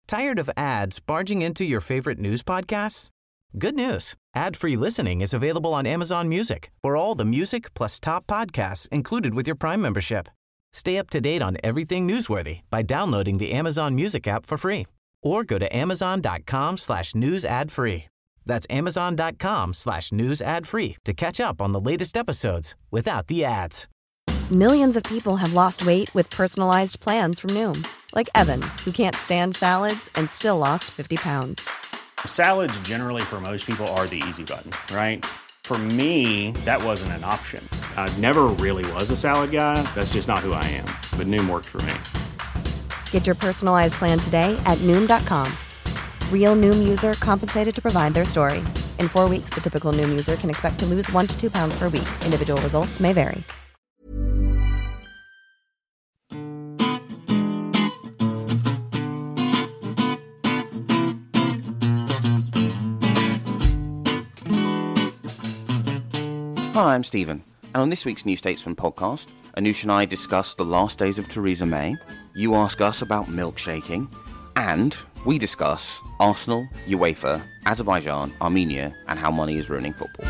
Tired of ads barging into your favorite news podcasts? Good news. Ad-free listening is available on Amazon Music for all the music plus top podcasts included with your Prime membership. Stay up to date on everything newsworthy by downloading the Amazon Music app for free or go to amazon.com/news ad free. That's amazon.com/news ad free to catch up on the latest episodes without the ads. Millions of people have lost weight with personalized plans from Noom. Like Evan, who can't stand salads and still lost 50 pounds. Salads generally for most people are the easy button, right? For me, that wasn't an option. I never really was a salad guy. That's just not who I am. But Noom worked for me. Get your personalized plan today at Noom.com. Real Noom user compensated to provide their story. In 4 weeks, the typical Noom user can expect to lose 1 to 2 pounds per week. Individual results may vary. Hi, I'm Stephen, and on this week's New Statesman podcast, Anoosh and I discuss the last days of Theresa May, you ask us about milkshaking, and we discuss Arsenal, UEFA, Azerbaijan, Armenia, and how money is ruining football.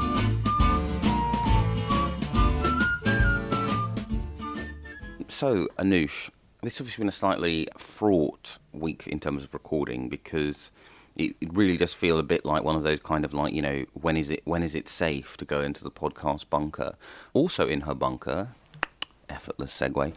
So, Anoosh, this has obviously been a slightly fraught week in terms of recording because it really does feel a bit like one of those kind of like, you know, when is it safe to go into the podcast bunker? Also in her bunker, effortless segue,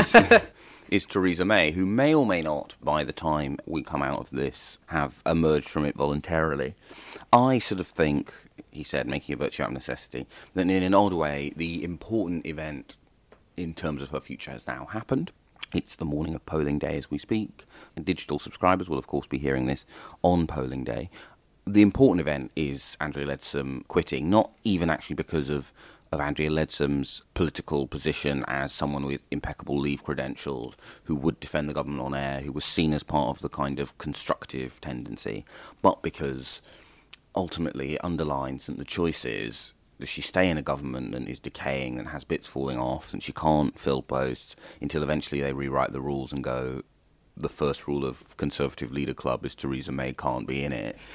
is Theresa May, who may or may not, by the time we come out of this, have emerged from it voluntarily. I sort of think, he said, making a virtue out of necessity, that in an odd way, the important event in terms of her future has now happened. It's the morning of polling day as we speak. And digital subscribers will, of course, be hearing this on polling day. The important event is Andrea Leadsom quitting, not even actually because of Andrea Leadsom's political position as someone with impeccable leave credentials, who would defend the government on air, who was seen as part of the kind of constructive tendency, but because ultimately it underlines that the choice is, does she stay in a government and is decaying and has bits falling off and she can't fill posts until eventually they rewrite the rules and go, the first rule of Conservative Leader Club is Theresa May can't be in it?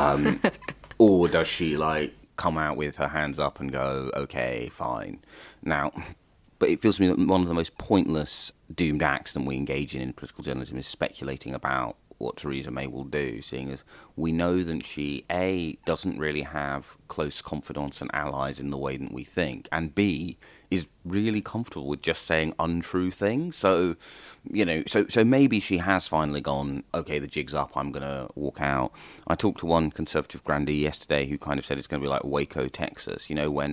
Or does she, like, come out with her hands up and go, okay, fine. Now, but it feels to me that one of the most pointless doomed acts that we engage in political journalism is speculating about what Theresa May will do, seeing as we know that she, A, doesn't really have close confidants and allies in the way that we think, and B, is really comfortable with just saying untrue things. So, you know, so maybe she has finally gone, okay, the jig's up, I'm going to walk out. I talked to one Conservative grandee yesterday who kind of said it's going to be like Waco, Texas. You know, when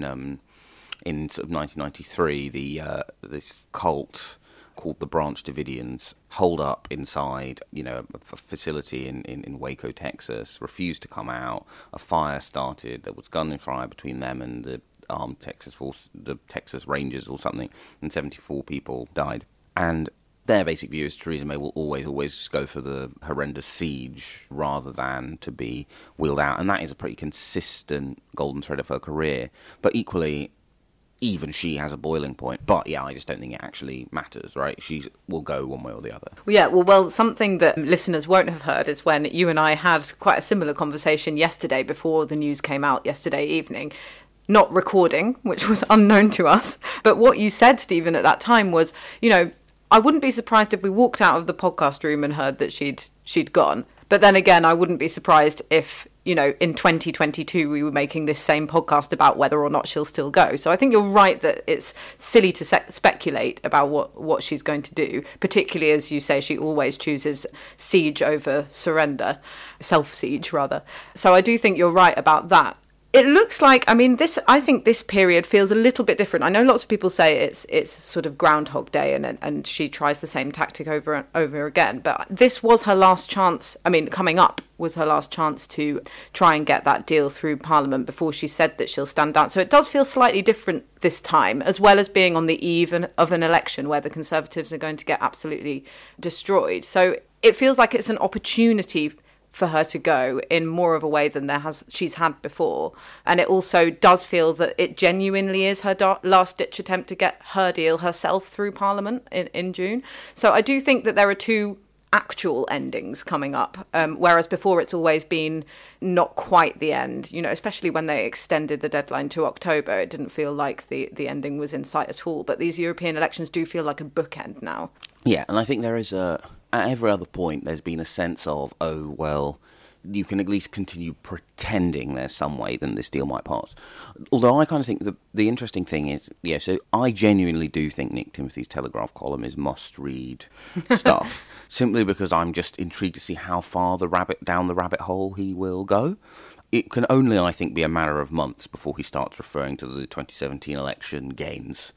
in sort of 1993, this cult called the Branch Davidians holed up inside, you know, a facility in Waco, Texas, refused to come out. A fire started. There was gunfire between them and the armed Texas force, the Texas Rangers or something, and 74 people died. And their basic view is Theresa May will always go for the horrendous siege rather than to be wheeled out. And that is a pretty consistent golden thread of her career. But equally, even she has a boiling point. But yeah, I just don't think it actually matters, right? She will go one way or the other. Well, something that listeners won't have heard is when you and I had quite a similar conversation yesterday before the news came out yesterday evening. Not recording, which was unknown to us. But what you said, Stephen, at that time was, you know, I wouldn't be surprised if we walked out of the podcast room and heard that she'd gone. But then again, I wouldn't be surprised if, you know, in 2022 we were making this same podcast about whether or not she'll still go. So I think you're right that it's silly to speculate about what she's going to do, particularly as you say, she always chooses siege over surrender, self-siege rather. So I do think you're right about that. It looks like, I think this period feels a little bit different. I know lots of people say it's sort of Groundhog Day and she tries the same tactic over and over again. But this was her last chance. Coming up was her last chance to try and get that deal through Parliament before she said that she'll stand down. So it does feel slightly different this time, as well as being on the eve of an election where the Conservatives are going to get absolutely destroyed. So it feels like it's an opportunity for her to go in more of a way than she's had before. And it also does feel that it genuinely is her last-ditch attempt to get her deal herself through Parliament in June. So I do think that there are two actual endings coming up, whereas before it's always been not quite the end, especially when they extended the deadline to October. It didn't feel like the ending was in sight at all, but these European elections do feel like a bookend now. Yeah, and I think there is at every other point there's been a sense of, oh, well, you can at least continue pretending there's some way then this deal might pass. Although I kind of think the interesting thing is, so I genuinely do think Nick Timothy's Telegraph column is must-read stuff, simply because I'm just intrigued to see how far down the rabbit hole he will go. It can only, I think, be a matter of months before he starts referring to the 2017 election gains.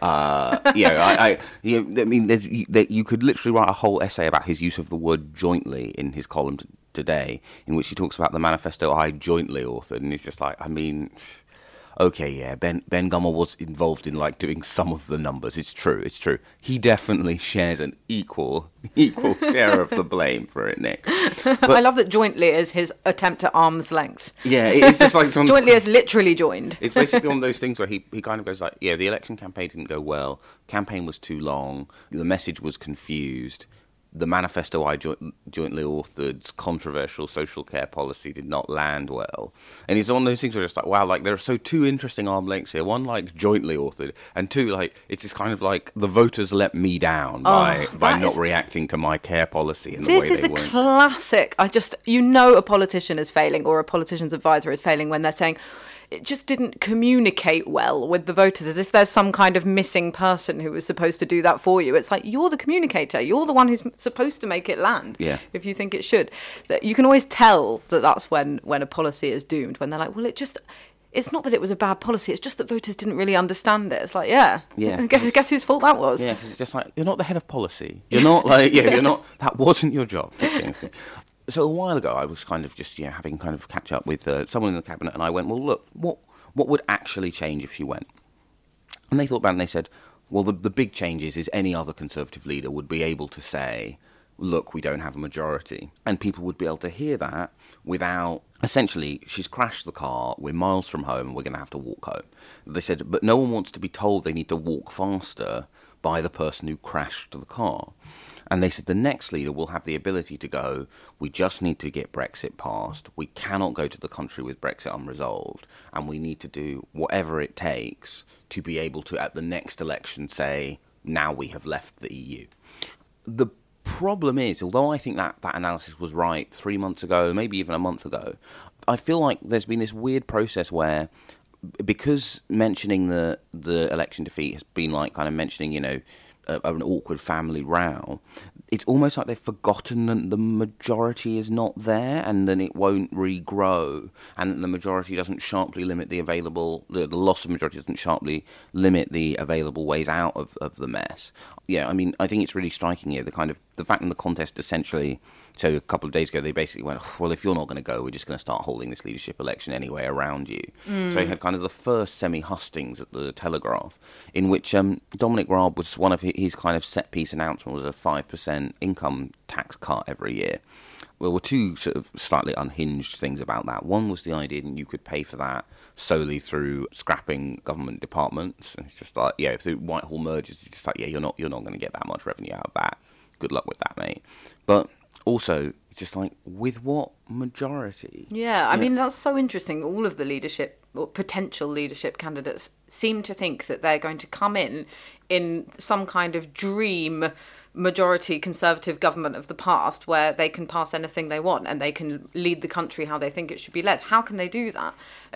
I mean, you could literally write a whole essay about his use of the word jointly in his column today, in which he talks about the manifesto I jointly authored, and it's just like, I mean, okay, yeah, Ben Gummer was involved in doing some of the numbers. It's true. He definitely shares an equal share of the blame for it, Nick. But I love that jointly is his attempt at arm's length. Yeah, it's just like jointly is literally joined. It's basically one of those things where he kind of goes like, the election campaign didn't go well, campaign was too long, the message was confused, the manifesto I jointly authored, controversial social care policy did not land well. And it's one of those things where it's like, wow, there are two interesting arm lengths here. One, jointly authored, and two, it's just kind of the voters let me down by not reacting to my care policy in the way they This is weren't. a classic. A politician is failing, or a politician's advisor is failing when they're saying, it just didn't communicate well with the voters, as if there's some kind of missing person who was supposed to do that for you. It's like, you're the communicator. You're the one who's supposed to make it land, if you think it should. That you can always tell that's when a policy is doomed, when they're like, well, it's not that it was a bad policy, it's just that voters didn't really understand it. It's like, guess whose fault that was? Yeah, because it's just you're not the head of policy. You're not you're not, that wasn't your job. So a while ago, I was kind of just having kind of catch up with someone in the cabinet, and I went, well, look, what would actually change if she went? And they thought about it, and they said, well, the big change is any other Conservative leader would be able to say, look, we don't have a majority. And people would be able to hear that without, essentially, she's crashed the car, we're miles from home, and we're going to have to walk home. They said, but no one wants to be told they need to walk faster by the person who crashed the car. And they said the next leader will have the ability to go, we just need to get Brexit passed, we cannot go to the country with Brexit unresolved, and we need to do whatever it takes to be able to, at the next election, say, now we have left the EU. The problem is, although I think that analysis was right 3 months ago, maybe even a month ago, I feel like there's been this weird process where, because mentioning the election defeat has been kind of mentioning, an awkward family row, it's almost like they've forgotten that the majority is not there, and then it won't regrow, and that the majority doesn't sharply limit the loss of majority doesn't sharply limit the available ways out of the mess. Yeah, I mean, I think it's really striking here, the fact in the contest essentially. So a couple of days ago, they basically went, well, if you're not going to go, we're just going to start holding this leadership election anyway around you. So you had kind of the first semi-hustings at the Telegraph, in which Dominic Raab was one of his kind of set-piece announcement was a 5% income tax cut every year. Well, there were two sort of slightly unhinged things about that. One was the idea that you could pay for that solely through scrapping government departments. And it's just like, if the Whitehall merges, it's just like, you're not going to get that much revenue out of that. Good luck with that, mate. But also, it's just like, with what majority? Yeah, I mean, that's so interesting. All of the leadership, or potential leadership candidates, seem to think that they're going to come in some kind of dream majority Conservative government of the past where they can pass anything they want and they can lead the country how they think it should be led. How can they do that?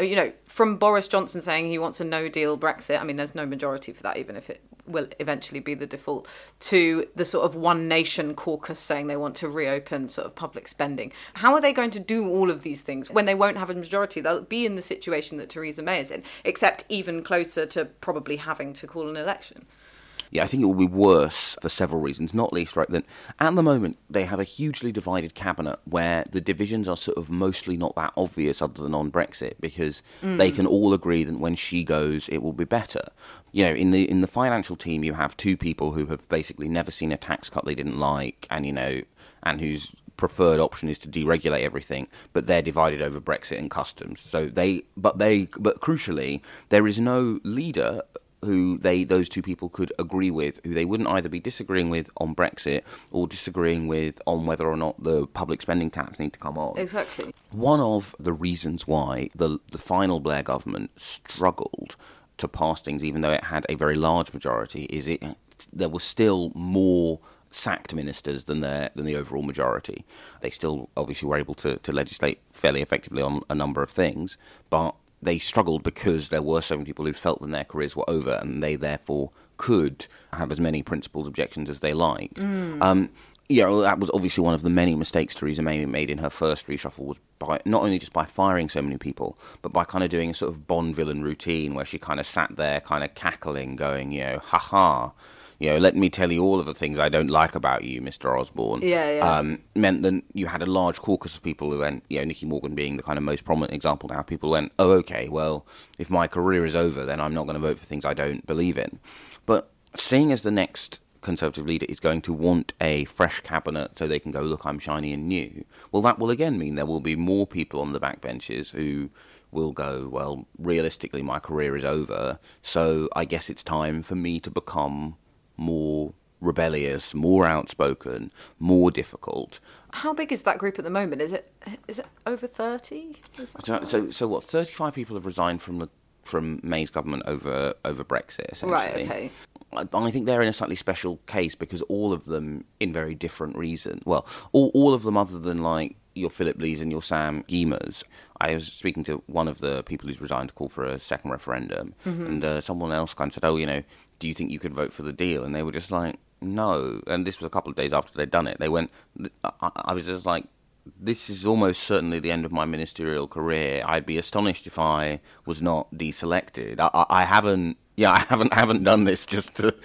From Boris Johnson saying he wants a no-deal Brexit, I mean, there's no majority for that, even if it will eventually be the default, to the sort of One Nation caucus saying they want to reopen sort of public spending. How are they going to do all of these things when they won't have a majority? They'll be in the situation that Theresa May is in, except even closer to probably having to call an election. Yeah, I think it will be worse for several reasons, not least, that at the moment they have a hugely divided cabinet where the divisions are sort of mostly not that obvious other than on Brexit, because they can all agree that when she goes, it will be better. In the financial team, you have two people who have basically never seen a tax cut they didn't like, and whose preferred option is to deregulate everything, but they're divided over Brexit and customs. So but crucially, there is no leader who those two people could agree with, who they wouldn't either be disagreeing with on Brexit or disagreeing with on whether or not the public spending tax need to come on. Exactly. One of the reasons why the final Blair government struggled to pass things, even though it had a very large majority, is there was still more sacked ministers than the overall majority. They still obviously were able to legislate fairly effectively on a number of things, but they struggled because there were so many people who felt that their careers were over, and they therefore could have as many principled objections as they liked. That was obviously one of the many mistakes Theresa May made in her first reshuffle, was by not only just by firing so many people, but by kind of doing a sort of Bond villain routine where she kind of sat there kind of cackling, going, ha-ha, let me tell you all of the things I don't like about you, Mr. Osborne. Meant that you had a large caucus of people who went, Nicky Morgan being the kind of most prominent example now, people went, oh, okay, well, if my career is over, then I'm not going to vote for things I don't believe in. But seeing as the next Conservative leader is going to want a fresh cabinet so they can go, look, I'm shiny and new, well, that will again mean there will be more people on the backbenches who will go, well, realistically, my career is over, so I guess it's time for me to become more rebellious, more outspoken, more difficult. How big is that group at the moment? Is it over 30? So what? 35 people have resigned from May's government over Brexit, essentially. Right. Okay. I think they're in a slightly special case because all of them, in very different reasons. Well, all of them, other than like your Philip Lees and your Sam Gyimahs. I was speaking to one of the people who's resigned to call for a second referendum, and someone else kind of said, "Oh, do you think you could vote for the deal?" And they were just like, "No." And this was a couple of days after they'd done it. They went. I was just like, this is almost certainly the end of my ministerial career. I'd be astonished if I was not deselected. I haven't done this just to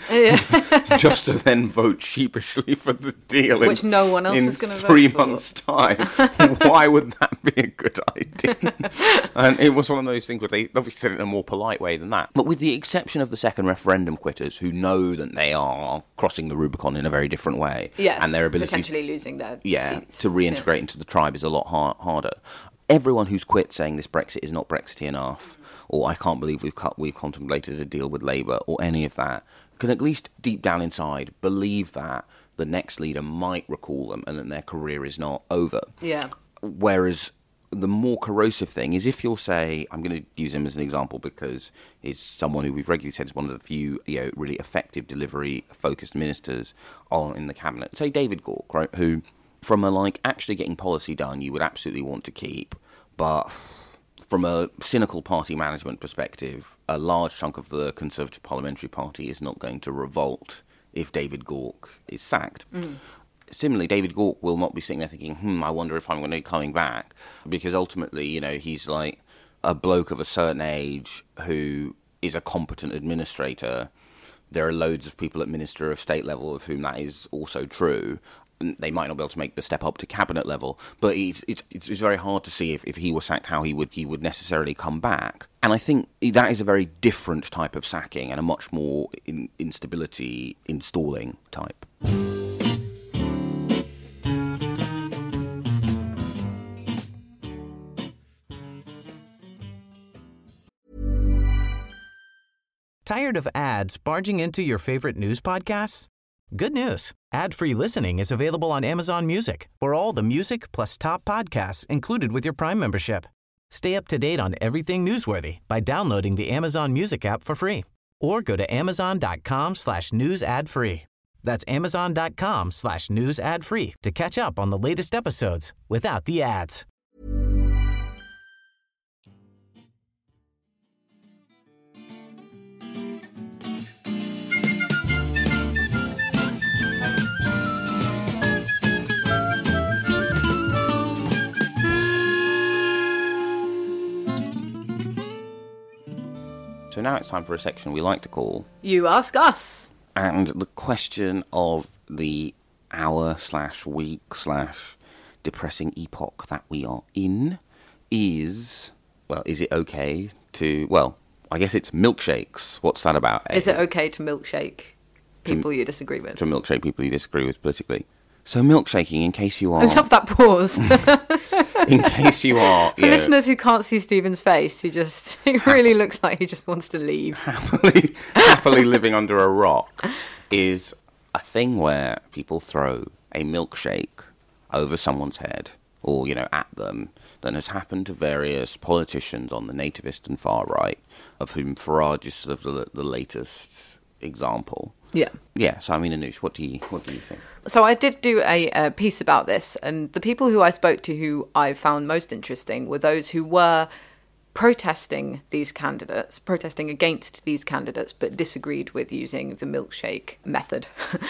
just to then vote sheepishly for the deal, which no one else is going to vote for. 3 months' time. Why would that be a good idea? And it was one of those things where they obviously said it in a more polite way than that. But with the exception of the second referendum quitters, who know that they are crossing the Rubicon in a very different way, and their ability potentially losing their seats. To reintegrate into the tribe is a lot harder. Everyone who's quit saying this Brexit is not Brexity enough, or I can't believe we've contemplated a deal with Labour, or any of that, can at least deep down inside believe that the next leader might recall them and that their career is not over. Yeah. Whereas the more corrosive thing is if you'll say, I'm going to use him as an example because he's someone who we've regularly said is one of the few really effective delivery-focused ministers in the cabinet. Say David Gauke, right, who from actually getting policy done you would absolutely want to keep, but from a cynical party management perspective, a large chunk of the Conservative Parliamentary Party is not going to revolt if David Gauke is sacked. Similarly, David Gauke will not be sitting there thinking, I wonder if I'm going to be coming back, because ultimately, he's like a bloke of a certain age who is a competent administrator. There are loads of people at Minister of State level of whom that is also true. They might not be able to make the step up to cabinet level, but it's very hard to see if he were sacked how he would necessarily come back. And I think that is a very different type of sacking and a much more instability installing type. Tired of ads barging into your favorite news podcasts? Good news. Ad-free listening is available on Amazon Music for all the music plus top podcasts included with your Prime membership. Stay up to date on everything newsworthy by downloading the Amazon Music app for free or go to amazon.com/news ad free. That's amazon.com/news ad free to catch up on the latest episodes without the ads. So now it's time for a section we like to call You Ask Us. And the question of the hour/week/depressing epoch that we are in is, is it okay to, I guess it's milkshakes. What's that about? Is it okay to milkshake people you disagree with? To milkshake people you disagree with politically. So milkshaking, in case you are... I love that pause. in case you are... For listeners who can't see Stephen's face, he really looks like he just wants to leave. Happily living under a rock is a thing where people throw a milkshake over someone's head or, at them, that has happened to various politicians on the nativist and far right, of whom Farage is sort of the latest example. Yeah. Yeah, so Anoush, what do you think? So I did do a piece about this, and the people who I spoke to who I found most interesting were those who were protesting against these candidates, but disagreed with using the milkshake method.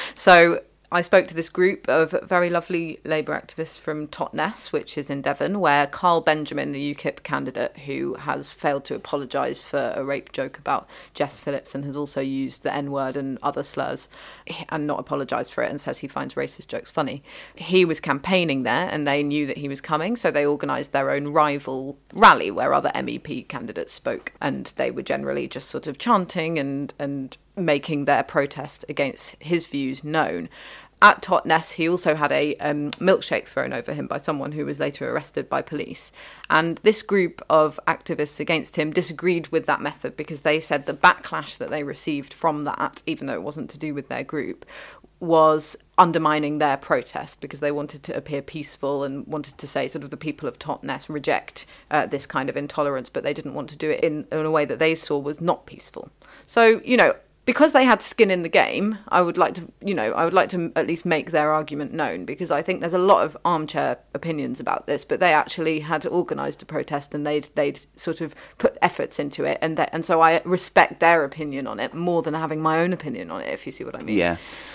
So I spoke to this group of very lovely Labour activists from Totnes, which is in Devon, where Carl Benjamin, the UKIP candidate who has failed to apologise for a rape joke about Jess Phillips and has also used the N-word and other slurs and not apologised for it and says he finds racist jokes funny. He was campaigning there and they knew that he was coming, so they organised their own rival rally where other MEP candidates spoke, and they were generally just sort of chanting and making their protest against his views known. At Totnes, he also had a milkshake thrown over him by someone who was later arrested by police. And this group of activists against him disagreed with that method because they said the backlash that they received from that, even though it wasn't to do with their group, was undermining their protest because they wanted to appear peaceful and wanted to say sort of the people of Totnes reject this kind of intolerance, but they didn't want to do it in a way that they saw was not peaceful. So, because they had skin in the game, I would like to at least make their argument known, because I think there's a lot of armchair opinions about this, but they actually had organised a protest and they'd sort of put efforts into it, and so I respect their opinion on it more than having my own opinion on it, if you see what I mean. Yeah.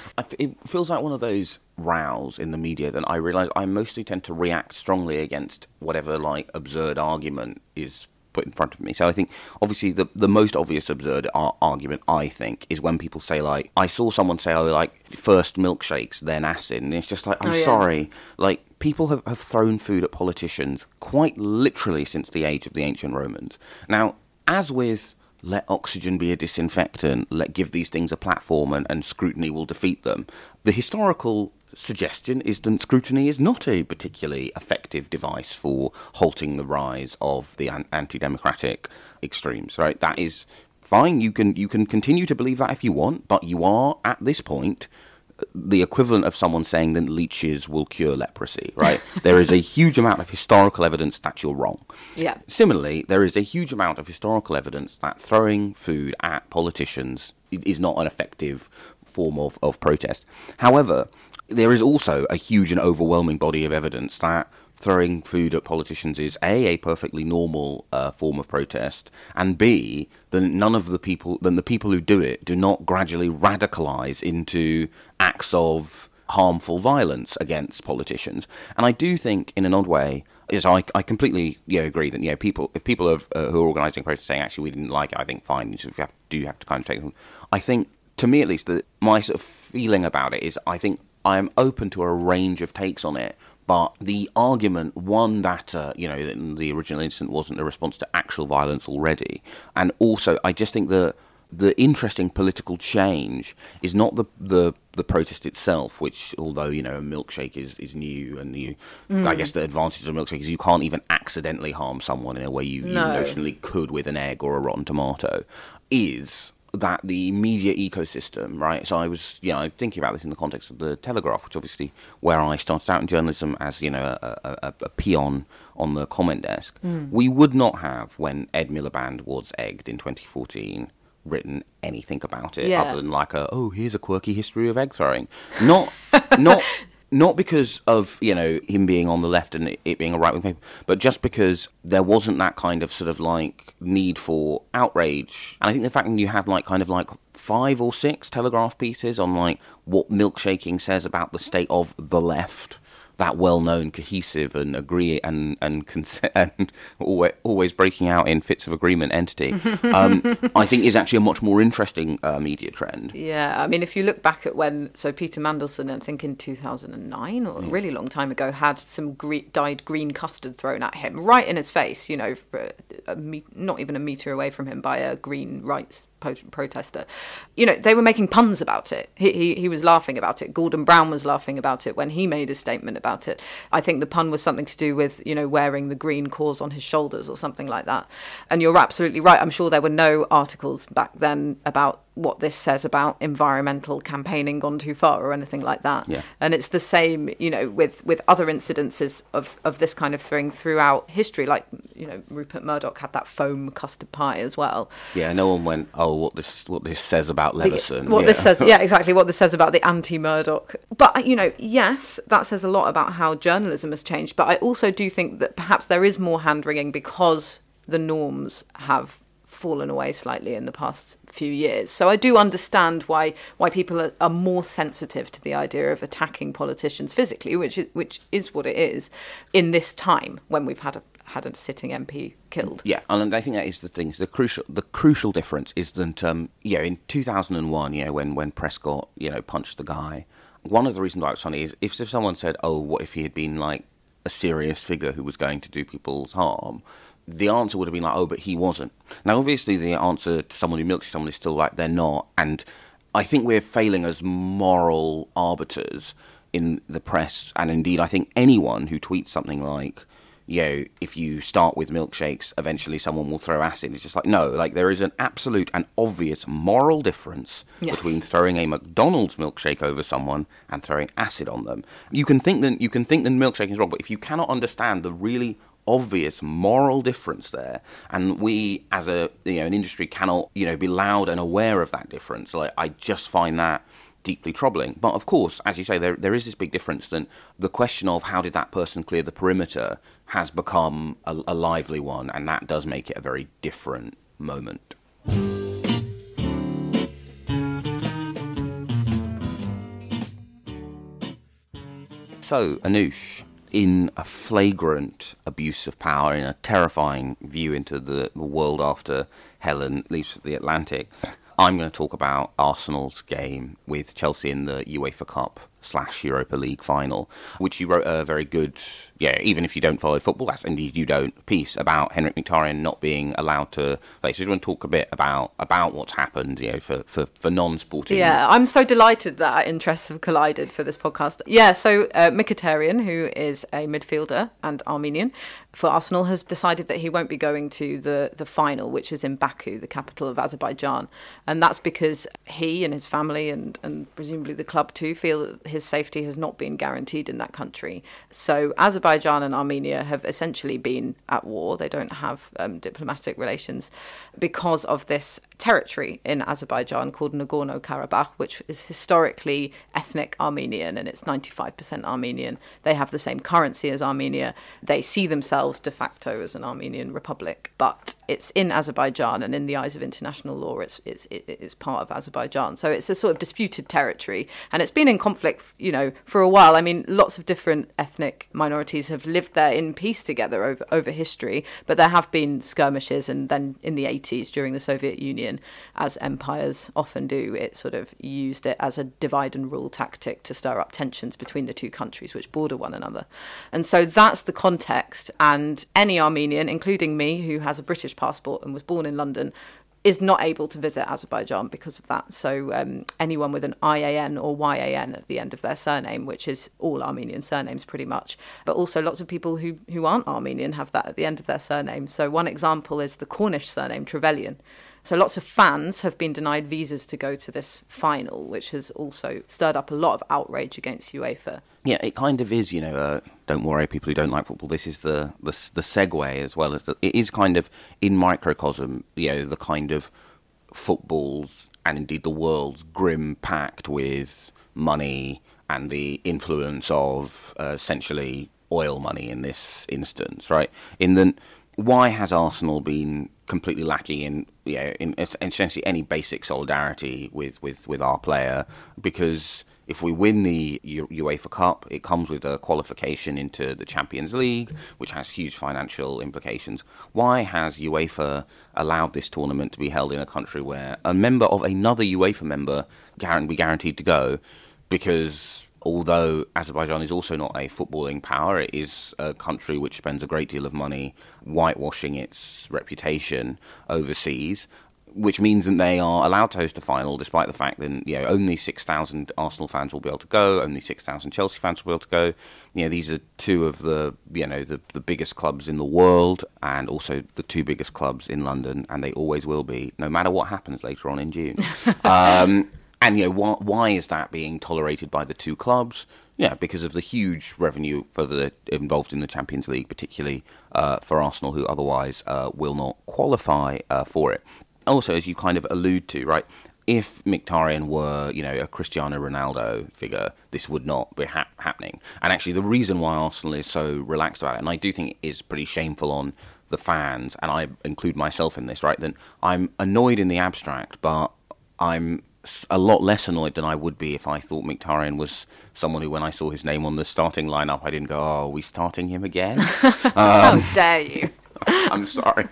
It feels like one of those rows in the media that I realise I mostly tend to react strongly against whatever, absurd argument is put in front of me. So I think, obviously, the most obvious absurd argument, I think, is when people say, I saw someone say, first milkshakes, then acid. And it's just I'm sorry. People have thrown food at politicians quite literally since the age of the ancient Romans. Now, as with let oxygen be a disinfectant, give these things a platform and scrutiny will defeat them, the historical suggestion is that scrutiny is not a particularly effective device for halting the rise of the anti-democratic extremes, right? That is fine. You can continue to believe that if you want, but you are, at this point, the equivalent of someone saying that leeches will cure leprosy, right? There is a huge amount of historical evidence that you're wrong. Yeah. Similarly, there is a huge amount of historical evidence that throwing food at politicians is not an effective form of protest. However, there is also a huge and overwhelming body of evidence that throwing food at politicians is a perfectly normal form of protest, and B, then the people who do it do not gradually radicalise into acts of harmful violence against politicians. And I do think, in an odd way, I completely agree that if people who are organising protests saying actually we didn't like it, I think fine, you have to kind of take them. I think, to me at least, that my sort of feeling about it is I think I am open to a range of takes on it, but the argument, one, that the original incident wasn't a response to actual violence already, and also I just think the interesting political change is not the protest itself, which, although a milkshake is new, and I guess the advantage of a milkshake is you can't even accidentally harm someone in a way you notionally could with an egg or a rotten tomato, is that the media ecosystem, right? So I was, thinking about this in the context of the Telegraph, which obviously where I started out in journalism as, a peon on the comment desk. We would not have, when Ed Miliband was egged in 2014, written anything about it other than here's a quirky history of egg throwing. Not because of, him being on the left and it being a right-wing paper, but just because there wasn't that kind of sort of need for outrage. And I think the fact that you have 5 or 6 Telegraph pieces on what milkshaking says about the state of the left, that well-known, cohesive and agree and always breaking out in fits of agreement entity, I think is actually a much more interesting media trend. Yeah, I mean, if you look back at Peter Mandelson, I think in 2009 or a really long time ago, had some dyed green custard thrown at him right in his face, not even a metre away from him by a Green Rights protester. You know, they were making puns about it. He was laughing about it. Gordon Brown was laughing about it when he made a statement about it. I think the pun was something to do with, you know, wearing the green cause on his shoulders or something like that. And you're absolutely right. I'm sure there were no articles back then about what this says about environmental campaigning gone too far or anything like that. Yeah. And it's the same, you know, with other incidences of this kind of thing throughout history. Like, you know, Rupert Murdoch had that foam custard pie as well. Yeah, no one went, oh, what this says about Leveson. Exactly, what this says about the anti-Murdoch. But, you know, yes, that says a lot about how journalism has changed. But I also do think that perhaps there is more hand-wringing because the norms have fallen away slightly in the past few years. So I do understand why people are more sensitive to the idea of attacking politicians physically, which is what it is in this time when we've had a sitting MP killed. Yeah, and I think that is the thing. The crucial difference is that in 2001, when Prescott punched the guy, one of the reasons why it's funny is if someone said, oh, what if he had been like a serious figure who was going to do people's harm, the answer would have been like, oh, but he wasn't. Now, obviously, the answer to someone who milks someone is still like, they're not. And I think we're failing as moral arbiters in the press. And indeed, I think anyone who tweets something like, if you start with milkshakes, eventually someone will throw acid. It's just like, no, like there is an absolute and obvious moral difference between throwing a McDonald's milkshake over someone and throwing acid on them. You can think that milkshake is wrong, but if you cannot understand the really obvious moral difference there, and we as an industry cannot be loud and aware of that difference, like I just find that deeply troubling. But of course, as you say, there is this big difference that the question of how did that person clear the perimeter has become a lively one, and that does make it a very different moment. So, Anoush, in a flagrant abuse of power, in a terrifying view into the world after Helen leaves the Atlantic, I'm going to talk about Arsenal's game with Chelsea in the UEFA Cup / Europa League final, which you wrote a very good, even if you don't follow football, that's indeed you don't, piece about Henrik Mkhitaryan not being allowed to play. So do you want to talk a bit about what's happened, for non-sporting? Yeah, I'm so delighted that our interests have collided for this podcast. Yeah, so Mkhitaryan, who is a midfielder and Armenian for Arsenal, has decided that he won't be going to the final, which is in Baku, the capital of Azerbaijan. And that's because he and his family and presumably the club too feel that his safety has not been guaranteed in that country. So Azerbaijan and Armenia have essentially been at war. They don't have diplomatic relations because of this territory in Azerbaijan called Nagorno-Karabakh, which is historically ethnic Armenian, and it's 95% Armenian. They have the same currency as Armenia. They see themselves de facto as an Armenian republic, but it's in Azerbaijan, and in the eyes of international law, it's part of Azerbaijan. So it's a sort of disputed territory, and it's been in conflict, for a while. I mean, lots of different ethnic minorities have lived there in peace together over history, but there have been skirmishes, and then in the 80s, during the Soviet Union, as empires often do, it sort of used it as a divide and rule tactic to stir up tensions between the two countries which border one another. And so that's the context, and any Armenian, including me, who has a British passport and was born in London, is not able to visit Azerbaijan because of that. So anyone with an IAN or YAN at the end of their surname, which is all Armenian surnames pretty much, but also lots of people who aren't Armenian have that at the end of their surname. So one example is the Cornish surname Trevelyan. So lots of fans have been denied visas to go to this final, which has also stirred up a lot of outrage against UEFA. Yeah, it kind of is, don't worry, people who don't like football, this is the segue as well. It is kind of in microcosm, the kind of football's and indeed the world's grim pact with money and the influence of essentially oil money in this instance, right? Why has Arsenal been completely lacking in essentially any basic solidarity with our player? Because if we win the UEFA Cup, it comes with a qualification into the Champions League, which has huge financial implications. Why has UEFA allowed this tournament to be held in a country where a member of another UEFA member be guaranteed to go? Because although Azerbaijan is also not a footballing power, it is a country which spends a great deal of money whitewashing its reputation overseas. which means that they are allowed to host a final, despite the fact that only 6,000 Arsenal fans will be able to go, only 6,000 Chelsea fans will be able to go. These are two of the the biggest clubs in the world, and also the two biggest clubs in London, and they always will be, no matter what happens later on in June. And why is that being tolerated by the two clubs? Yeah, because of the huge revenue involved in the Champions League, particularly for Arsenal, who otherwise will not qualify for it. Also, as you kind of allude to, right, if Mkhitaryan were, a Cristiano Ronaldo figure, this would not be happening. And actually, the reason why Arsenal is so relaxed about it, and I do think it is pretty shameful on the fans, and I include myself in this, right, then I'm annoyed in the abstract, but I'm a lot less annoyed than I would be if I thought Mkhitaryan was someone who, when I saw his name on the starting lineup, I didn't go, "Oh, are we starting him again?" How dare you? I'm sorry.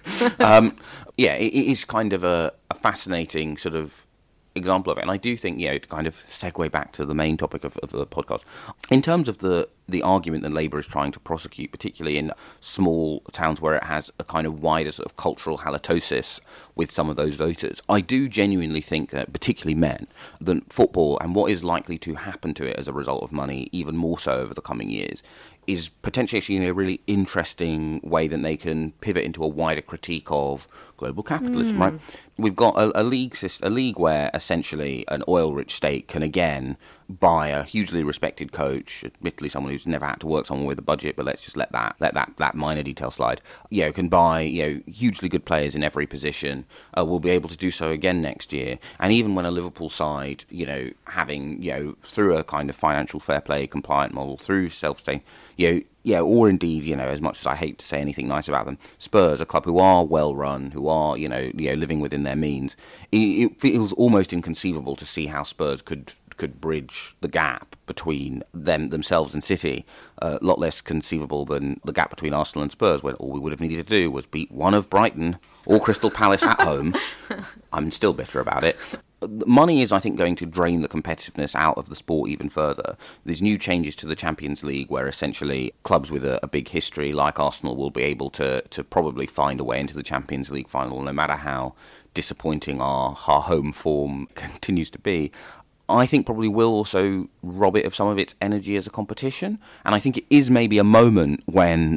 It is kind of a fascinating sort of example of it. And I do think, to kind of segue back to the main topic of the podcast, in terms of the argument that Labour is trying to prosecute, particularly in small towns where it has a kind of wider sort of cultural halitosis with some of those voters, I do genuinely think that, particularly men, that football and what is likely to happen to it as a result of money, even more so over the coming years, is potentially actually in a really interesting way that they can pivot into a wider critique of global capitalism, right? We've got a league where essentially an oil-rich state can again buy a hugely respected coach, admittedly someone who's never had to work somewhere with a budget, but let's just let that minor detail slide. Can buy hugely good players in every position. Will be able to do so again next year, and even when a Liverpool side, having through a kind of financial fair play compliant model, through self-sustain, or indeed, as much as I hate to say anything nice about them, Spurs, a club who are well run, who are, living within their means, it feels almost inconceivable to see how Spurs could bridge the gap between themselves and City. A lot less conceivable than the gap between Arsenal and Spurs, when all we would have needed to do was beat one of Brighton or Crystal Palace at home. I'm still bitter about it. Money is, I think, going to drain the competitiveness out of the sport even further. There's new changes to the Champions League where essentially clubs with a big history like Arsenal will be able to probably find a way into the Champions League final, no matter how disappointing our home form continues to be. I think probably will also rob it of some of its energy as a competition. And I think it is maybe a moment when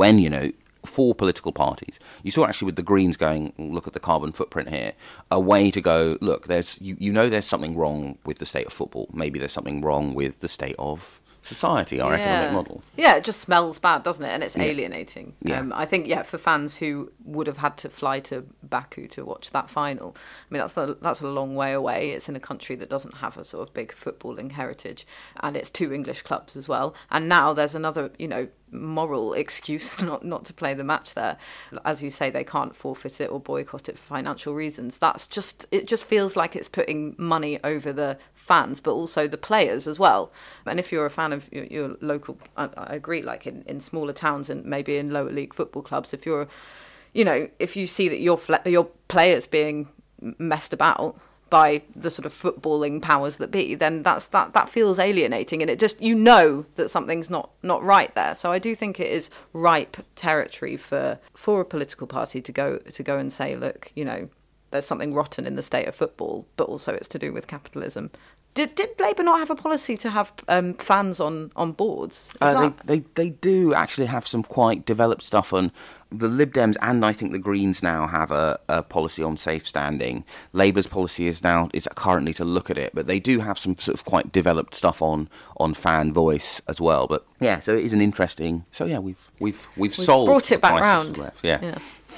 for political parties, you saw actually with the Greens going, look at the carbon footprint here, a way to go, look, there's something wrong with the state of football. Maybe there's something wrong with the state of society, our economic model. Yeah, it just smells bad, doesn't it? And it's alienating. Yeah. I think, for fans who would have had to fly to Baku to watch that final, I mean, that's a long way away. It's in a country that doesn't have a sort of big footballing heritage, and it's two English clubs as well. And now there's another, moral excuse not to play the match there. As you say, they can't forfeit it or boycott it for financial reasons. It just feels like it's putting money over the fans, but also the players as well. And if you're a fan of your local, I agree, like in smaller towns and maybe in lower league football clubs, if you're, if you see that your players being messed about by the sort of footballing powers that be, then that feels alienating, and it just, that something's not right there. So I do think it is ripe territory for a political party to go and say, look, there's something rotten in the state of football, but also it's to do with capitalism. Did Labour not have a policy to have fans on boards? They do actually have some quite developed stuff on. The Lib Dems and I think the Greens now have a policy on safe standing. Labour's policy is currently to look at it, but they do have some sort of quite developed stuff on fan voice as well. But yeah, so it is an interesting. So yeah, we've solved, brought it back round. Yeah.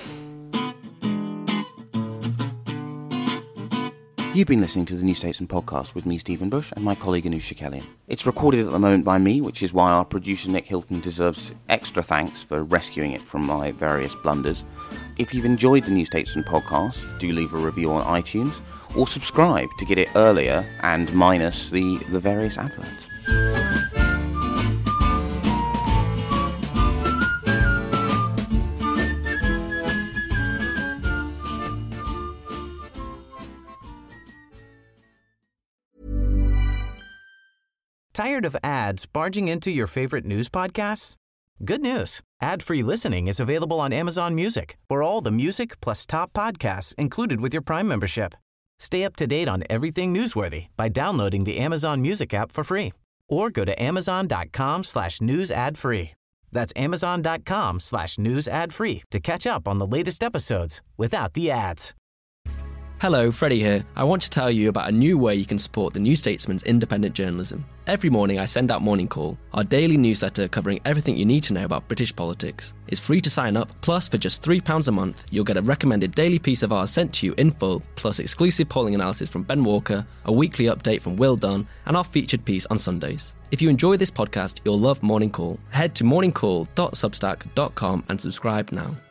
You've been listening to the New Statesman podcast with me, Stephen Bush, and my colleague Anusha Kelly. It's recorded at the moment by me, which is why our producer Nick Hilton deserves extra thanks for rescuing it from my various blunders. If you've enjoyed the New Statesman podcast, do leave a review on iTunes, or subscribe to get it earlier and minus the various adverts. Tired of ads barging into your favorite news podcasts? Good news. Ad-free listening is available on Amazon Music for all the music plus top podcasts included with your Prime membership. Stay up to date on everything newsworthy by downloading the Amazon Music app for free or go to amazon.com/news ad free. That's amazon.com/news ad free to catch up on the latest episodes without the ads. Hello, Freddie here. I want to tell you about a new way you can support the New Statesman's independent journalism. Every morning I send out Morning Call, our daily newsletter covering everything you need to know about British politics. It's free to sign up, plus for just £3 a month, you'll get a recommended daily piece of ours sent to you in full, plus exclusive polling analysis from Ben Walker, a weekly update from Will Dunn, and our featured piece on Sundays. If you enjoy this podcast, you'll love Morning Call. Head to morningcall.substack.com and subscribe now.